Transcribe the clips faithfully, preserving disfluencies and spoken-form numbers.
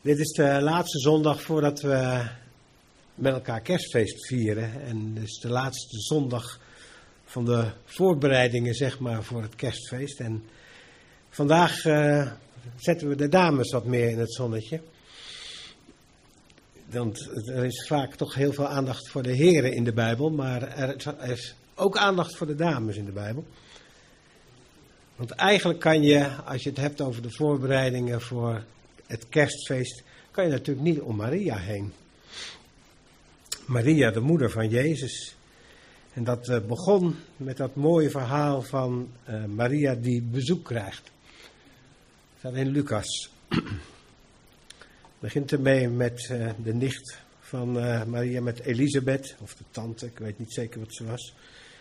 Dit is de laatste zondag voordat we met elkaar kerstfeest vieren. En dus de laatste zondag van de voorbereidingen, zeg maar, voor het kerstfeest. En vandaag uh, zetten we de dames wat meer in het zonnetje. Want er is vaak toch heel veel aandacht voor de heren in de Bijbel, maar er is ook aandacht voor de dames in de Bijbel. Want eigenlijk kan je, als je het hebt over de voorbereidingen voor het kerstfeest, kan je natuurlijk niet om Maria heen. Maria, de moeder van Jezus. En dat uh, begon met dat mooie verhaal van uh, Maria die bezoek krijgt. Dat staat in Lucas. Het begint ermee met uh, de nicht van uh, Maria, met Elisabeth, of de tante, ik weet niet zeker wat ze was.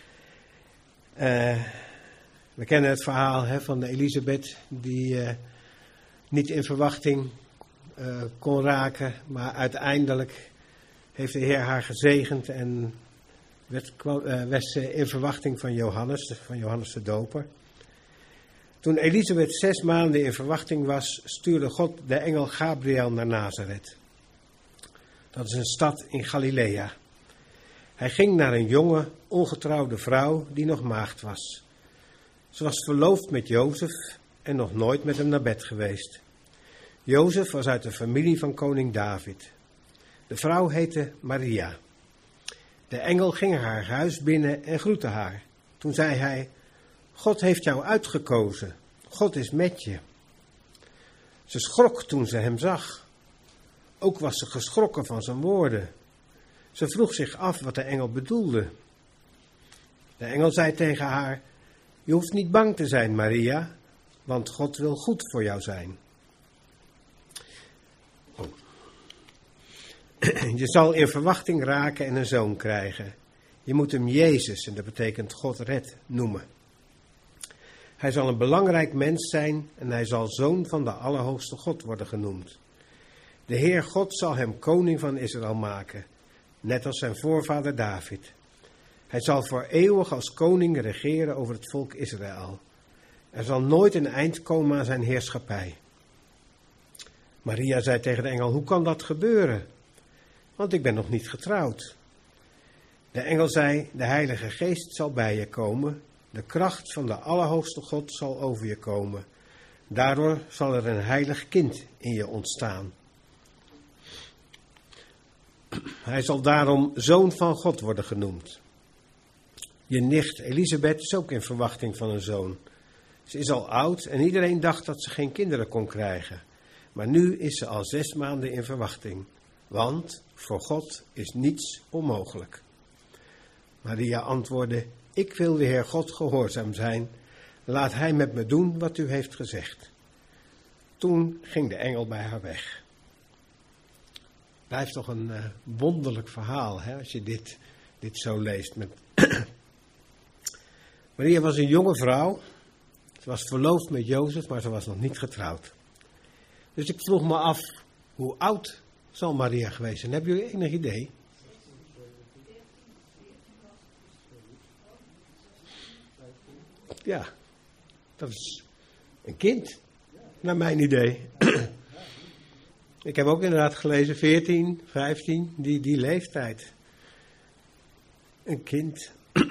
Uh, we kennen het verhaal hè, van Elisabeth, die uh, niet in verwachting uh, kon raken, maar uiteindelijk heeft de Heer haar gezegend en werd, uh, werd ze in verwachting van Johannes, van Johannes de Doper. Toen Elisabeth zes maanden in verwachting was, stuurde God de engel Gabriel naar Nazareth. Dat is een stad in Galilea. Hij ging naar een jonge, ongetrouwde vrouw die nog maagd was. Ze was verloofd met Jozef en nog nooit met hem naar bed geweest. Jozef was uit de familie van koning David. De vrouw heette Maria. De engel ging haar huis binnen en groette haar. Toen zei hij: God heeft jou uitgekozen. God is met je. Ze schrok toen ze hem zag. Ook was ze geschrokken van zijn woorden. Ze vroeg zich af wat de engel bedoelde. De engel zei tegen haar: je hoeft niet bang te zijn, Maria, want God wil goed voor jou zijn. Oh. Je zal in verwachting raken en een zoon krijgen. Je moet hem Jezus, en dat betekent God redt, noemen. Hij zal een belangrijk mens zijn en hij zal zoon van de Allerhoogste God worden genoemd. De Heer God zal hem koning van Israël maken, net als zijn voorvader David. Hij zal voor eeuwig als koning regeren over het volk Israël. Er zal nooit een eind komen aan zijn heerschappij. Maria zei tegen de engel: hoe kan dat gebeuren? Want ik ben nog niet getrouwd. De engel zei: de Heilige Geest zal bij je komen. De kracht van de Allerhoogste God zal over je komen. Daardoor zal er een heilig kind in je ontstaan. Hij zal daarom zoon van God worden genoemd. Je nicht Elisabeth is ook in verwachting van een zoon. Ze is al oud en iedereen dacht dat ze geen kinderen kon krijgen. Maar nu is ze al zes maanden in verwachting. Want voor God is niets onmogelijk. Maria antwoordde: ik wil de Heer God gehoorzaam zijn. Laat hij met me doen wat u heeft gezegd. Toen ging de engel bij haar weg. Blijft toch een uh, wonderlijk verhaal, hè, als je dit, dit zo leest. Met Maria was een jonge vrouw. Ze was verloofd met Jozef, maar ze was nog niet getrouwd. Dus ik vroeg me af, hoe oud zal Maria geweest zijn? Hebben jullie enig idee? Ja, dat is een kind, naar mijn idee. Ik heb ook inderdaad gelezen, veertien, vijftien, die, die leeftijd. Een kind.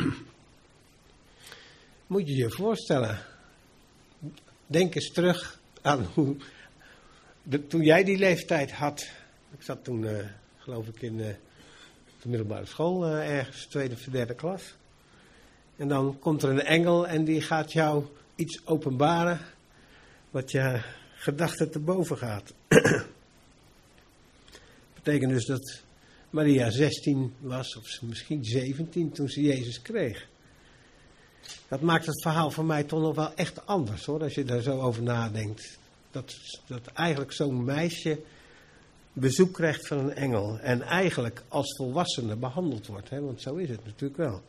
Moet je je voorstellen. Denk eens terug aan hoe, de, toen jij die leeftijd had. Ik zat toen, uh, geloof ik, in uh, de middelbare school, uh, ergens tweede of derde klas. En dan komt er een engel en die gaat jou iets openbaren wat je gedachten te boven gaat. Dat betekent dus dat Maria zestien was, of misschien zeventien, toen ze Jezus kreeg. Dat maakt het verhaal voor mij toch nog wel echt anders, hoor, als je daar zo over nadenkt. Dat, dat eigenlijk zo'n meisje bezoek krijgt van een engel en eigenlijk als volwassene behandeld wordt, hè, want zo is het natuurlijk wel.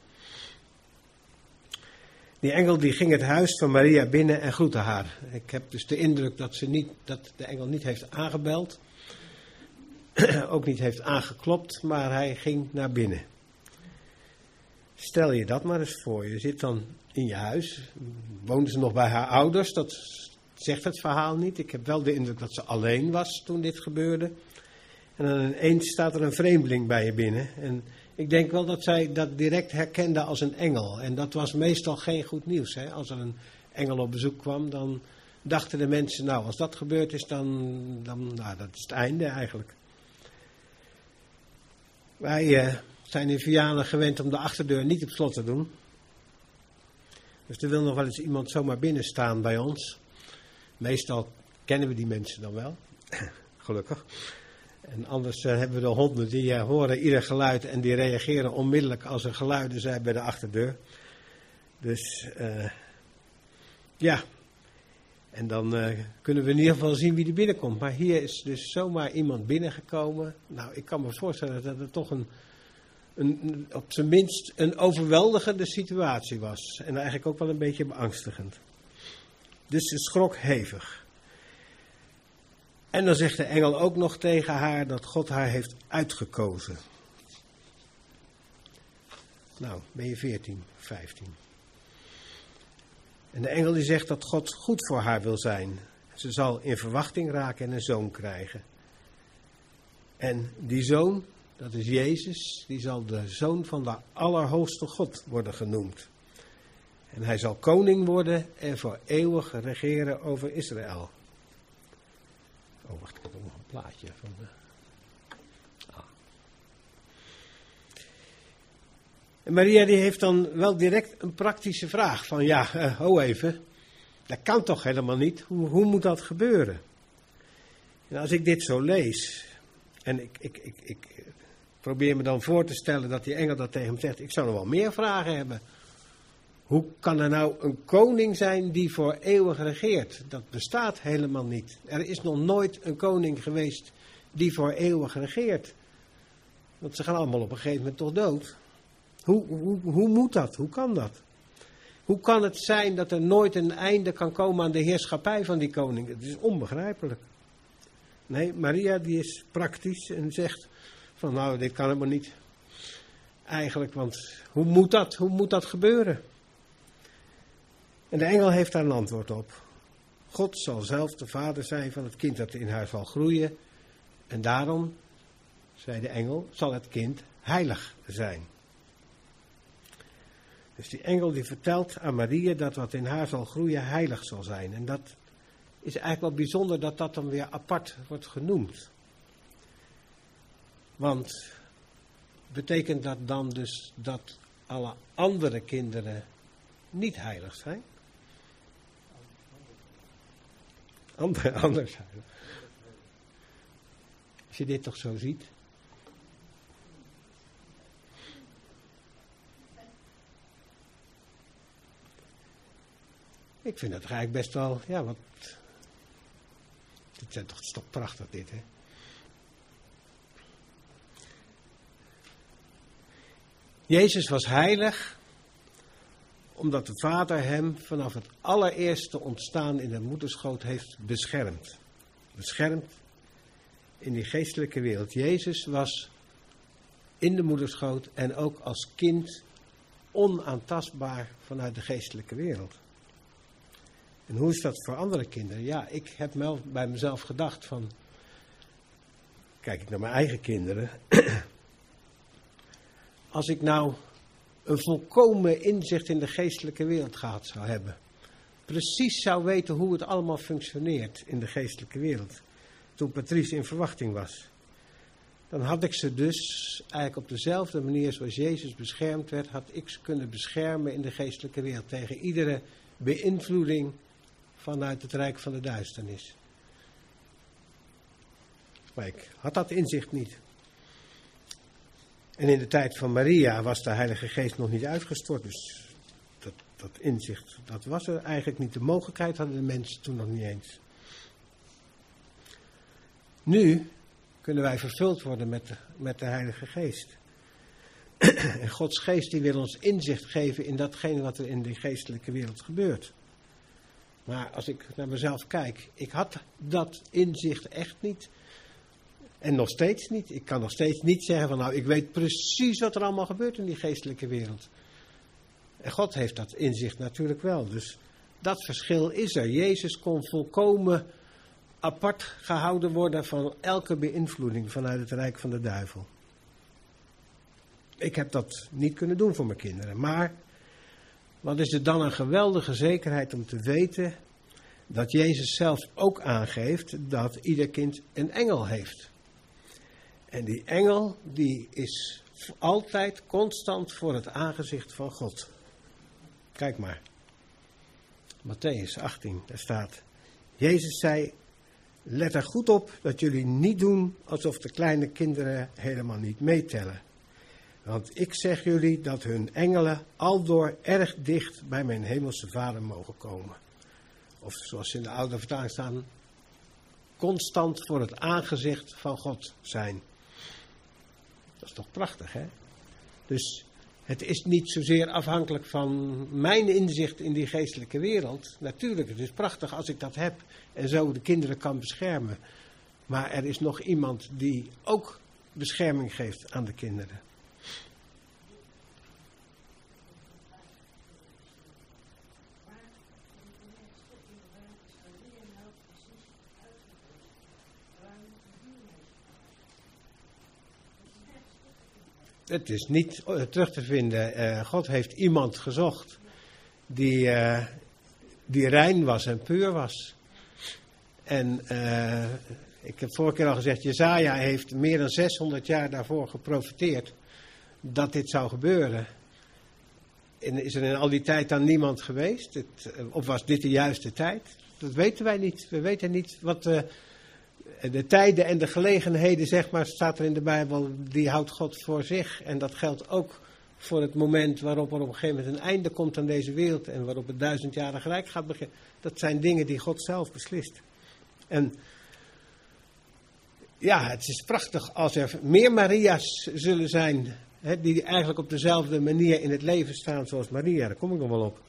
Die engel die ging het huis van Maria binnen en groette haar. Ik heb dus de indruk dat, ze niet, dat de engel niet heeft aangebeld. Ook niet heeft aangeklopt, maar hij ging naar binnen. Stel je dat maar eens voor. Je zit dan in je huis. Woonde ze nog bij haar ouders. Dat zegt het verhaal niet. Ik heb wel de indruk dat ze alleen was toen dit gebeurde. En dan ineens staat er een vreemdeling bij je binnen. En ik denk wel dat zij dat direct herkende als een engel. En dat was meestal geen goed nieuws. Hè? Als er een engel op bezoek kwam, dan dachten de mensen, nou, als dat gebeurd is, dan, dan nou, dat is het einde eigenlijk. Wij uh, zijn in Vianen gewend om de achterdeur niet op slot te doen. Dus er wil nog wel eens iemand zomaar binnen staan bij ons. Meestal kennen we die mensen dan wel, gelukkig. En anders uh, hebben we de honden die uh, horen ieder geluid en die reageren onmiddellijk als er geluiden zijn bij de achterdeur. Dus uh, ja, en dan uh, kunnen we in ieder geval zien wie er binnenkomt. Maar hier is dus zomaar iemand binnengekomen. Nou, ik kan me voorstellen dat het toch een, een op zijn minst een overweldigende situatie was. En eigenlijk ook wel een beetje beangstigend. Dus ze schrok hevig. En dan zegt de engel ook nog tegen haar dat God haar heeft uitgekozen. Nou, ben je veertien, vijftien. En de engel die zegt dat God goed voor haar wil zijn. Ze zal in verwachting raken en een zoon krijgen. En die zoon, dat is Jezus, die zal de zoon van de Allerhoogste God worden genoemd. En hij zal koning worden en voor eeuwig regeren over Israël. Oh, wacht, ik heb nog een plaatje van de... Ah. En Maria die heeft dan wel direct een praktische vraag van, ja, uh, ho even, dat kan toch helemaal niet? Hoe, hoe moet dat gebeuren? En als ik dit zo lees, en ik, ik, ik, ik probeer me dan voor te stellen dat die engel dat tegen hem zegt, ik zou nog wel meer vragen hebben. Hoe kan er nou een koning zijn die voor eeuwig regeert? Dat bestaat helemaal niet. Er is nog nooit een koning geweest die voor eeuwig regeert. Want ze gaan allemaal op een gegeven moment toch dood. Hoe, hoe, hoe moet dat? Hoe kan dat? Hoe kan het zijn dat er nooit een einde kan komen aan de heerschappij van die koning? Het is onbegrijpelijk. Nee, Maria die is praktisch en zegt van nou, dit kan helemaal niet. Eigenlijk, want hoe moet dat? Hoe moet dat gebeuren? En de engel heeft daar een antwoord op. God zal zelf de vader zijn van het kind dat in haar zal groeien. En daarom, zei de engel, zal het kind heilig zijn. Dus die engel die vertelt aan Maria dat wat in haar zal groeien heilig zal zijn. En dat is eigenlijk wel bijzonder dat dat dan weer apart wordt genoemd. Want betekent dat dan dus dat alle andere kinderen niet heilig zijn? Andere, anders heilig. Als je dit toch zo ziet. Ik vind het eigenlijk best wel, ja, wat. Dit zijn toch, het is toch prachtig dit, hè? Jezus was heilig, omdat de Vader hem vanaf het allereerste ontstaan in de moederschoot heeft beschermd. Beschermd in die geestelijke wereld. Jezus was in de moederschoot en ook als kind onaantastbaar vanuit de geestelijke wereld. En hoe is dat voor andere kinderen? Ja, ik heb wel bij mezelf gedacht van, kijk ik naar mijn eigen kinderen. Als ik nou een volkomen inzicht in de geestelijke wereld gehad zou hebben. Precies zou weten hoe het allemaal functioneert in de geestelijke wereld. Toen Patrice in verwachting was. Dan had ik ze dus eigenlijk op dezelfde manier zoals Jezus beschermd werd, had ik ze kunnen beschermen in de geestelijke wereld. Tegen iedere beïnvloeding vanuit het rijk van de duisternis. Maar ik had dat inzicht niet. En in de tijd van Maria was de Heilige Geest nog niet uitgestort. Dus dat, dat inzicht, dat was er eigenlijk niet. De mogelijkheid hadden de mensen toen nog niet eens. Nu kunnen wij vervuld worden met de, met de Heilige Geest. En Gods Geest die wil ons inzicht geven in datgene wat er in de geestelijke wereld gebeurt. Maar als ik naar mezelf kijk, ik had dat inzicht echt niet. En nog steeds niet. Ik kan nog steeds niet zeggen van nou, ik weet precies wat er allemaal gebeurt in die geestelijke wereld. En God heeft dat inzicht natuurlijk wel. Dus Dat verschil is er. Jezus kon volkomen apart gehouden worden van elke beïnvloeding vanuit het rijk van de duivel. Ik heb dat niet kunnen doen voor mijn kinderen. Maar wat is er dan een geweldige zekerheid om te weten dat Jezus zelf ook aangeeft dat ieder kind een engel heeft. En die engel die is altijd constant voor het aangezicht van God. Kijk maar. Mattheüs achttien, daar staat. Jezus zei, let er goed op dat jullie niet doen alsof de kleine kinderen helemaal niet meetellen. Want ik zeg jullie dat hun engelen aldoor erg dicht bij mijn hemelse Vader mogen komen. Of zoals in de oude vertaling staan, constant voor het aangezicht van God zijn. Dat is toch prachtig, hè? Dus het is niet zozeer afhankelijk van mijn inzicht in die geestelijke wereld. Natuurlijk, het is prachtig als ik dat heb en zo de kinderen kan beschermen. Maar er is nog iemand die ook bescherming geeft aan de kinderen. Het is niet terug te vinden. Uh, God heeft iemand gezocht die, uh, die rein was en puur was. En uh, ik heb vorige keer al gezegd, Jesaja heeft meer dan zeshonderd jaar daarvoor geprofeteerd dat dit zou gebeuren. En is er in al die tijd dan niemand geweest? Het, of was dit de juiste tijd? Dat weten wij niet. We weten niet wat de, de tijden en de gelegenheden, zeg maar, staat er in de Bijbel, die houdt God voor zich. En dat geldt ook voor het moment waarop er op een gegeven moment een einde komt aan deze wereld en waarop het duizendjarig rijk gaat beginnen. Dat zijn dingen die God zelf beslist. En ja, het is prachtig als er meer Maria's zullen zijn, hè, die eigenlijk op dezelfde manier in het leven staan zoals Maria. Daar kom ik nog wel op.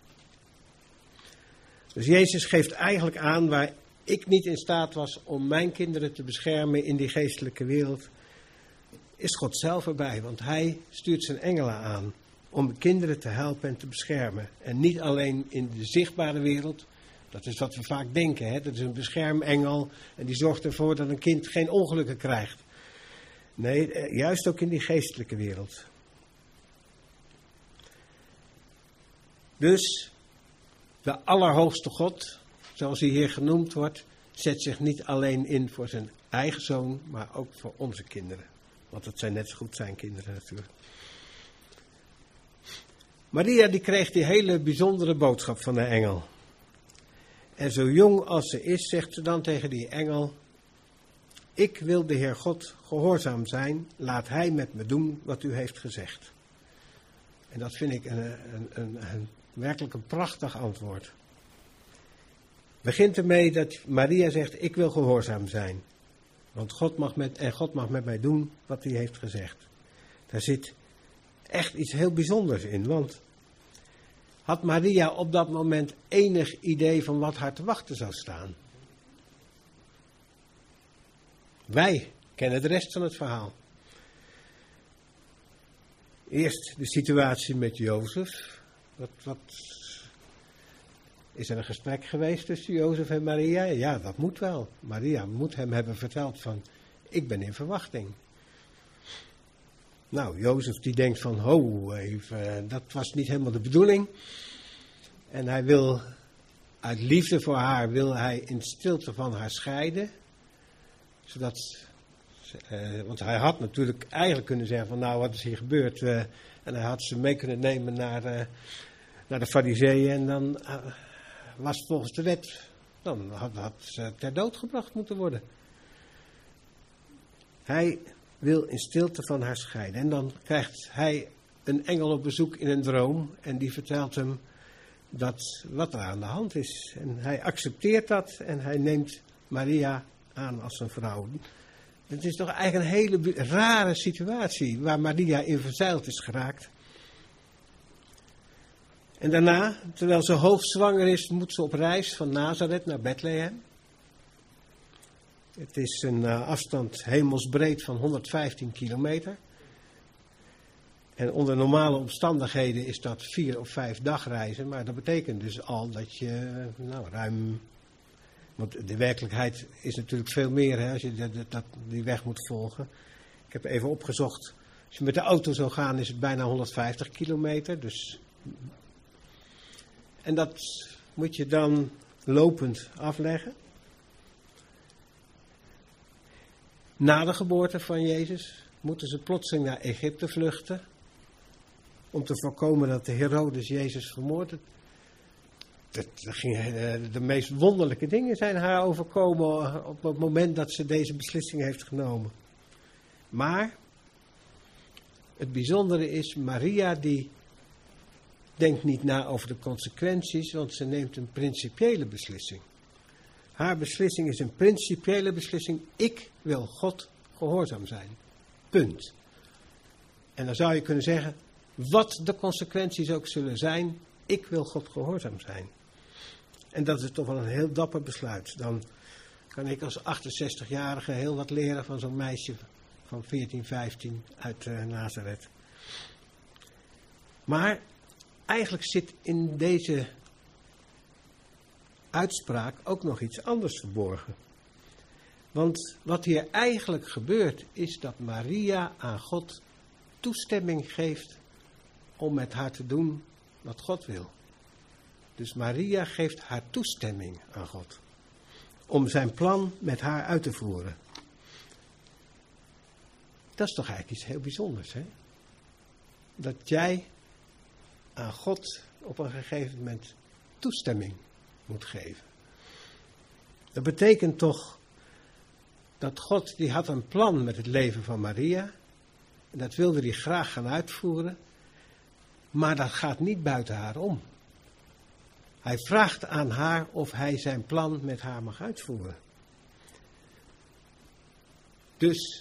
Dus Jezus geeft eigenlijk aan waar ik niet in staat was om mijn kinderen te beschermen in die geestelijke wereld, is God zelf erbij. Want hij stuurt zijn engelen aan om kinderen te helpen en te beschermen. En niet alleen in de zichtbare wereld. Dat is wat we vaak denken. Hè? Dat is een beschermengel en die zorgt ervoor dat een kind geen ongelukken krijgt. Nee, juist ook in die geestelijke wereld. Dus de Allerhoogste God, zoals hij hier genoemd wordt, zet zich niet alleen in voor zijn eigen zoon, maar ook voor onze kinderen. Want het zijn net zo goed zijn kinderen natuurlijk. Maria die kreeg die hele bijzondere boodschap van de engel. En zo jong als ze is, zegt ze dan tegen die engel: ik wil de Heer God gehoorzaam zijn, laat hij met me doen wat u heeft gezegd. En dat vind ik een, een, een, een, werkelijk een prachtig antwoord. Begint ermee dat Maria zegt: ik wil gehoorzaam zijn. Want God mag met, en God mag met mij doen wat hij heeft gezegd. Daar zit echt iets heel bijzonders in. Want had Maria op dat moment enig idee van wat haar te wachten zou staan? Wij kennen de rest van het verhaal. Eerst de situatie met Jozef. Wat, wat is er een gesprek geweest tussen Jozef en Maria? Ja, dat moet wel. Maria moet hem hebben verteld van: ik ben in verwachting. Nou, Jozef die denkt van: ho, even, dat was niet helemaal de bedoeling. En hij wil, uit liefde voor haar, wil hij in stilte van haar scheiden. Zodat, uh, want hij had natuurlijk eigenlijk kunnen zeggen van: nou, wat is hier gebeurd? Uh, en hij had ze mee kunnen nemen naar, uh, naar de Farizeeën. En dan uh, was volgens de wet, dan had, had ze ter dood gebracht moeten worden. Hij wil in stilte van haar scheiden. En dan krijgt hij een engel op bezoek in een droom. En die vertelt hem dat wat er aan de hand is. En hij accepteert dat en hij neemt Maria aan als zijn vrouw. Het is toch eigenlijk een hele rare situatie waar Maria in verzeild is geraakt. En daarna, terwijl ze hoogzwanger is, moet ze op reis van Nazareth naar Bethlehem. Het is een uh, afstand hemelsbreed van honderdvijftien kilometer. En onder normale omstandigheden is dat vier of vijf dagreizen. Maar dat betekent dus al dat je nou, ruim... Want de werkelijkheid is natuurlijk veel meer, hè, als je dat, dat, die weg moet volgen. Ik heb even opgezocht. Als je met de auto zou gaan is het bijna honderdvijftig kilometer. Dus... En dat moet je dan lopend afleggen. Na de geboorte van Jezus moeten ze plotseling naar Egypte vluchten. Om te voorkomen dat de Herodes Jezus vermoordde. Dat, dat ging, de meest wonderlijke dingen zijn haar overkomen op het moment dat ze deze beslissing heeft genomen. Maar het bijzondere is, Maria die denkt niet na over de consequenties, want ze neemt een principiële beslissing. Haar beslissing is een principiële beslissing. Ik wil God gehoorzaam zijn. Punt. En dan zou je kunnen zeggen, wat de consequenties ook zullen zijn, ik wil God gehoorzaam zijn. En dat is toch wel een heel dapper besluit. Dan kan ik als achtenzestigjarige heel wat leren van zo'n meisje van veertien, vijftien uit uh, Nazareth. Maar eigenlijk zit in deze uitspraak ook nog iets anders verborgen. Want wat hier eigenlijk gebeurt is dat Maria aan God toestemming geeft om met haar te doen wat God wil. Dus Maria geeft haar toestemming aan God om zijn plan met haar uit te voeren. Dat is toch eigenlijk iets heel bijzonders, hè? Dat jij aan God op een gegeven moment toestemming moet geven. Dat betekent toch dat God, die had een plan met het leven van Maria. En dat wilde hij graag gaan uitvoeren. Maar dat gaat niet buiten haar om. Hij vraagt aan haar of hij zijn plan met haar mag uitvoeren. Dus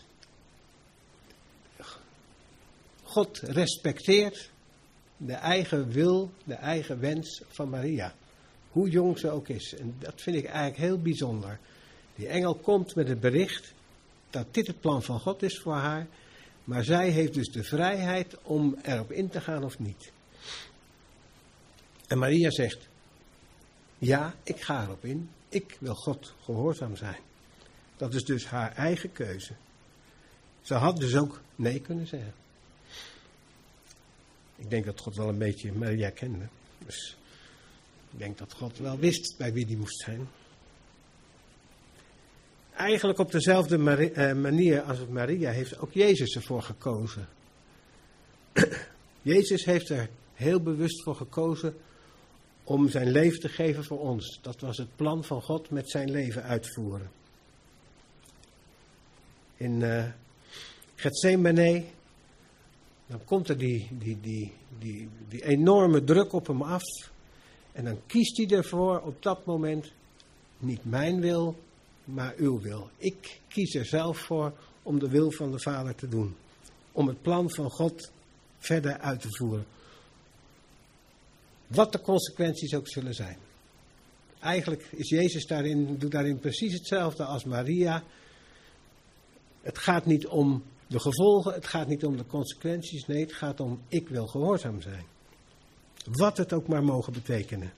God respecteert de eigen wil, de eigen wens van Maria. Hoe jong ze ook is. En dat vind ik eigenlijk heel bijzonder. Die engel komt met het bericht dat dit het plan van God is voor haar. Maar zij heeft dus de vrijheid om erop in te gaan of niet. En Maria zegt, ja, ik ga erop in. Ik wil God gehoorzaam zijn. Dat is dus haar eigen keuze. Ze had dus ook nee kunnen zeggen. Ik denk dat God wel een beetje Maria kende. Dus ik denk dat God wel wist bij wie die moest zijn. Eigenlijk op dezelfde manier als Maria heeft ook Jezus ervoor gekozen. Jezus heeft er heel bewust voor gekozen om zijn leven te geven voor ons. Dat was het plan van God met zijn leven uitvoeren. In uh, Gethsemane, dan komt er die, die, die, die, die enorme druk op hem af. En dan kiest hij ervoor op dat moment, niet mijn wil, maar uw wil. Ik kies er zelf voor om de wil van de Vader te doen. Om het plan van God verder uit te voeren. Wat de consequenties ook zullen zijn. Eigenlijk is Jezus daarin, doet daarin precies hetzelfde als Maria. Het gaat niet om de gevolgen, het gaat niet om de consequenties. Nee, het gaat om ik wil gehoorzaam zijn. Wat het ook maar mogen betekenen.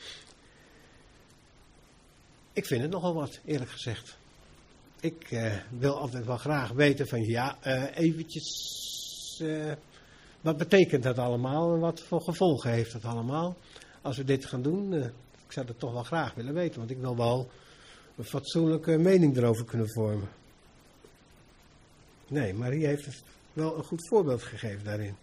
Ik vind het nogal wat, eerlijk gezegd. Ik uh, wil altijd wel graag weten van ja, uh, eventjes, uh, wat betekent dat allemaal en wat voor gevolgen heeft dat allemaal? Als we dit gaan doen, uh, ik zou dat toch wel graag willen weten, want ik wil wel een fatsoenlijke mening erover kunnen vormen. Nee, Maria heeft wel een goed voorbeeld gegeven daarin.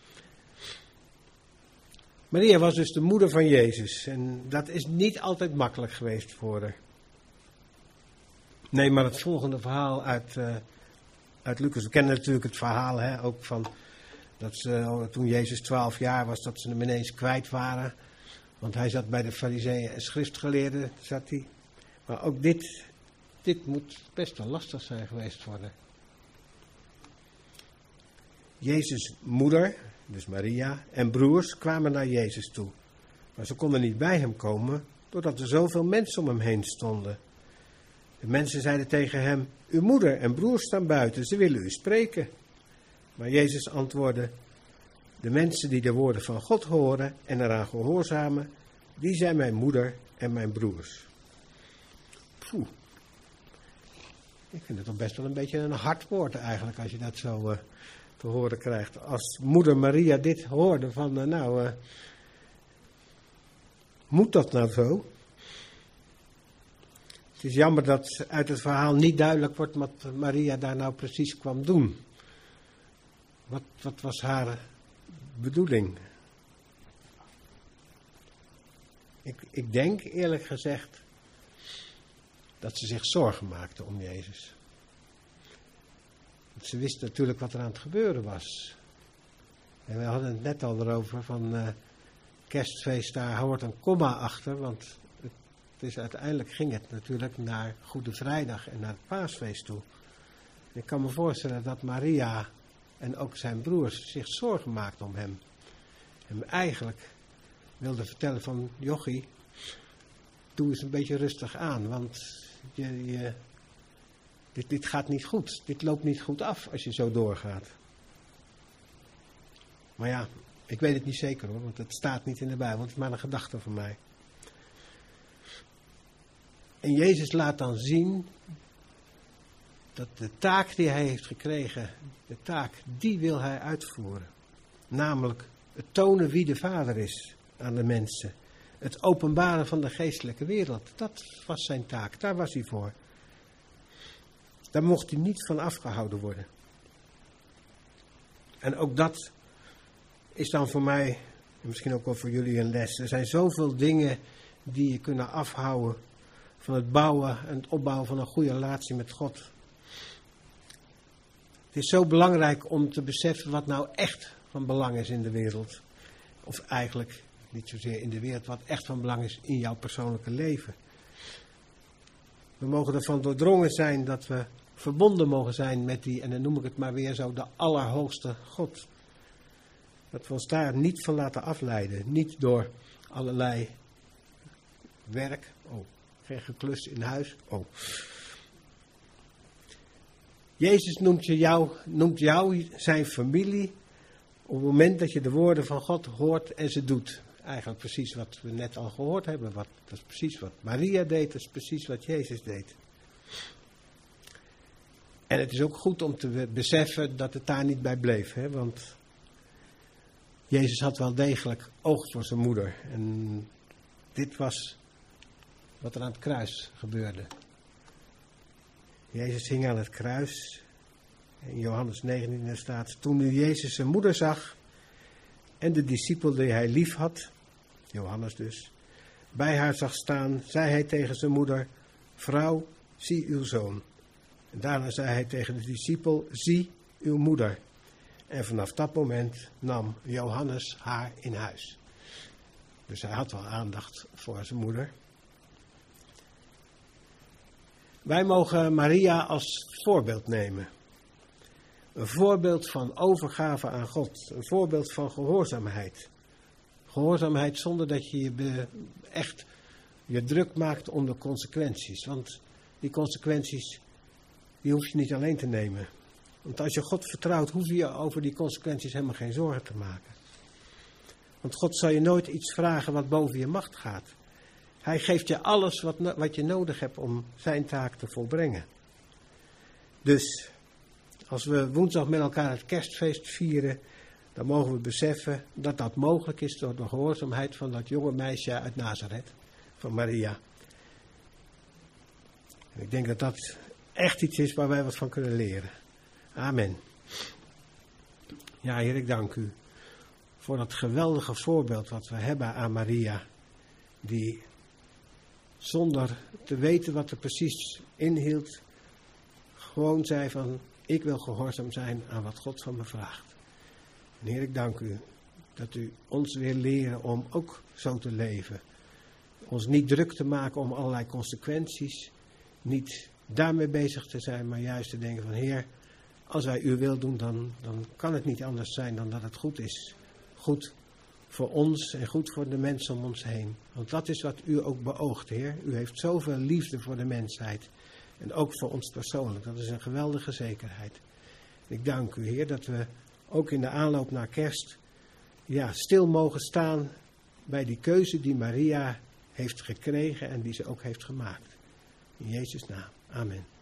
Maria was dus de moeder van Jezus en dat is niet altijd makkelijk geweest voor haar. Nee, maar het volgende verhaal uit, uh, uit Lucas. We kennen natuurlijk het verhaal hè, ook van dat ze, toen Jezus twaalf jaar was, dat ze hem ineens kwijt waren. Want hij zat bij de farizeeën en schriftgeleerden, zat hij. Maar ook dit, dit moet best wel lastig zijn geweest voor haar. Jezus' moeder, dus Maria, en broers kwamen naar Jezus toe. Maar ze konden niet bij hem komen, doordat er zoveel mensen om hem heen stonden. De mensen zeiden tegen hem, uw moeder en broers staan buiten, ze willen u spreken. Maar Jezus antwoordde, De mensen die de woorden van God horen en eraan gehoorzamen, die zijn mijn moeder en mijn broers. Poeh. Ik vind het toch best wel een beetje een hard woord eigenlijk, als je dat zo uh, te horen krijgt. Als moeder Maria dit hoorde van, uh, nou, uh, moet dat nou zo? Het is jammer dat uit het verhaal niet duidelijk wordt wat Maria daar nou precies kwam doen. Wat, wat was haar bedoeling? Ik, ik denk eerlijk gezegd dat ze zich zorgen maakte om Jezus. Want ze wist natuurlijk wat er aan het gebeuren was. En we hadden het net al erover van uh, kerstfeest, daar hoort een komma achter, want het, het is, uiteindelijk ging het natuurlijk naar Goede Vrijdag en naar het paasfeest toe. En ik kan me voorstellen dat Maria en ook zijn broers zich zorgen maakten om hem. En eigenlijk wilde vertellen van, jochie, doe eens een beetje rustig aan, want je, je, dit, dit gaat niet goed. Dit loopt niet goed af als je zo doorgaat. Maar ja, ik weet het niet zeker hoor, want het staat niet in de Bijbel, het is maar een gedachte van mij. En Jezus laat dan zien dat de taak die hij heeft gekregen, de taak, die wil hij uitvoeren. Namelijk het tonen wie de Vader is aan de mensen. Het openbaren van de geestelijke wereld. Dat was zijn taak, daar was hij voor. Daar mocht hij niet van afgehouden worden. En ook dat is dan voor mij, en misschien ook wel voor jullie een les. Er zijn zoveel dingen die je kunnen afhouden van het bouwen en het opbouwen van een goede relatie met God. Het is zo belangrijk om te beseffen wat nou echt van belang is in de wereld. Of eigenlijk niet zozeer in de wereld, wat echt van belang is in jouw persoonlijke leven. We mogen ervan doordrongen zijn dat we verbonden mogen zijn met die, en dan noem ik het maar weer zo, de Allerhoogste God. Dat we ons daar niet van laten afleiden. Niet door allerlei werk. Oh, geen geklus in huis. Oh. Jezus noemt, je jou, noemt jou zijn familie op het moment dat je de woorden van God hoort en ze doet. Eigenlijk precies wat we net al gehoord hebben. Wat, dat is precies wat Maria deed, dat is precies wat Jezus deed. En het is ook goed om te beseffen dat het daar niet bij bleef. Hè? Want Jezus had wel degelijk oog voor zijn moeder. En dit was wat er aan het kruis gebeurde. Jezus hing aan het kruis. In Johannes negentien staat, toen nu Jezus zijn moeder zag en de discipel die hij lief had, Johannes dus, bij haar zag staan, zei hij tegen zijn moeder, vrouw, zie uw zoon. En daarna zei hij tegen de discipel, zie uw moeder. En vanaf dat moment nam Johannes haar in huis. Dus hij had wel aandacht voor zijn moeder. Wij mogen Maria als voorbeeld nemen. Een voorbeeld van overgave aan God. Een voorbeeld van gehoorzaamheid. Gehoorzaamheid zonder dat je je be, echt je druk maakt om de consequenties. Want die consequenties, die hoef je niet alleen te nemen. Want als je God vertrouwt, hoef je over die consequenties helemaal geen zorgen te maken. Want God zal je nooit iets vragen wat boven je macht gaat. Hij geeft je alles wat, wat je nodig hebt om zijn taak te volbrengen. Dus als we woensdag met elkaar het kerstfeest vieren, dan mogen we beseffen dat dat mogelijk is door de gehoorzaamheid van dat jonge meisje uit Nazareth, van Maria. En ik denk dat dat echt iets is waar wij wat van kunnen leren. Amen. Ja, Heer, ik dank u voor dat geweldige voorbeeld wat we hebben aan Maria, die zonder te weten wat er precies inhield, gewoon zei van, ik wil gehoorzaam zijn aan wat God van me vraagt. En Heer, ik dank u dat u ons weer leren om ook zo te leven. Ons niet druk te maken om allerlei consequenties, niet daarmee bezig te zijn, maar juist te denken van, Heer, als wij uw wil doen, dan, dan kan het niet anders zijn dan dat het goed is. Goed voor ons en goed voor de mensen om ons heen. Want dat is wat u ook beoogt, Heer. U heeft zoveel liefde voor de mensheid. En ook voor ons persoonlijk. Dat is een geweldige zekerheid. Ik dank u, Heer, dat we ook in de aanloop naar kerst ja, stil mogen staan bij die keuze die Maria heeft gekregen en die ze ook heeft gemaakt. In Jezus' naam. Amen.